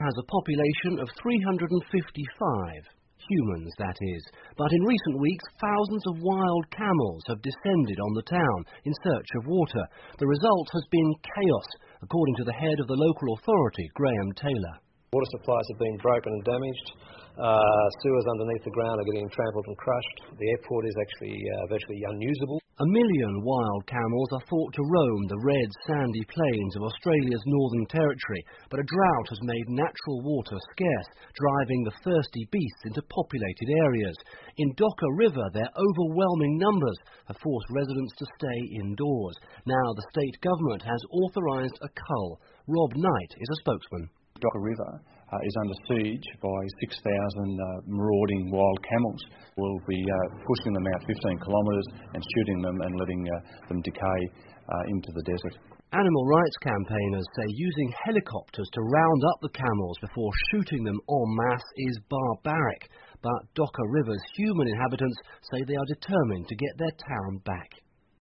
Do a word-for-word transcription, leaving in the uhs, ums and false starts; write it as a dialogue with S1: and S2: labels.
S1: has a population of three hundred fifty-five. Humans, that is. But in recent weeks, thousands of wild camels have descended on the town in search of water. The result has been chaos, according to the head of the local authority, Graham Taylor.
S2: Water supplies have been broken and damaged. Uh, sewers underneath the ground are getting trampled and crushed. The airport is actually uh, virtually unusable.
S1: A million wild camels are thought to roam the red, sandy plains of Australia's Northern Territory, but a drought has made natural water scarce, driving the thirsty beasts into populated areas. In Docker River, their overwhelming numbers have forced residents to stay indoors. Now the state government has authorised a cull. Rob Knight is a spokesman.
S3: Docker River uh, is under siege by six thousand uh, marauding wild camels. We'll be uh, pushing them out fifteen kilometres and shooting them and letting uh, them decay uh, into the desert.
S1: Animal rights campaigners say using helicopters to round up the camels before shooting them en masse is barbaric. But Docker River's human inhabitants say they are determined to get their town back.